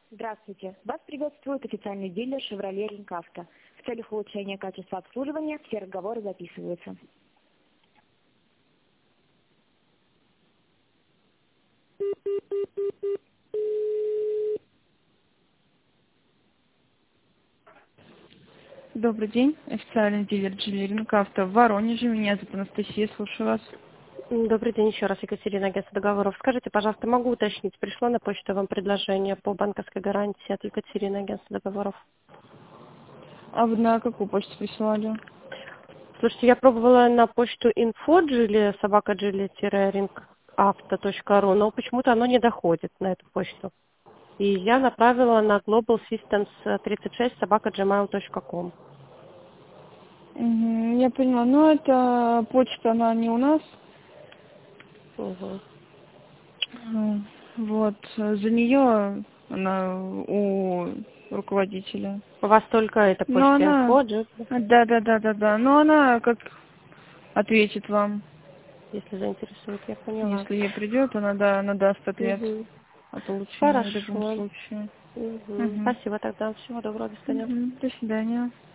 Здравствуйте. Вас приветствует официальный дилер Chevrolet Rink Auto. В целях улучшения качества обслуживания все разговоры записываются. Добрый день, официальный дилер Chevrolet Rink Auto в Воронеже. Меня зовут Анастасия, слушаю вас. Добрый день еще раз, Екатерина, агентство договоров. Скажите, пожалуйста, могу уточнить, пришло на почту вам предложение по банковской гарантии от Екатерины, агентства договоров? А вы на какую почту присылали? Слушайте, я пробовала на почту info собака-ringauto.ru, но почему-то оно не доходит на эту почту. И я направила на Global Systems 36 собака@gmail.com. Я поняла. Но эта почта, она не у нас. Угу. Вот, за нее она у руководителя. У вас только эта Но почта она... info, Да. Но она как ответит вам. если заинтересует, я поняла. Если ей придет, она даст ответ Угу. о получении в любом Хорошо. случае. Угу. Угу. Спасибо тогда. Всего доброго. До свидания. До свидания.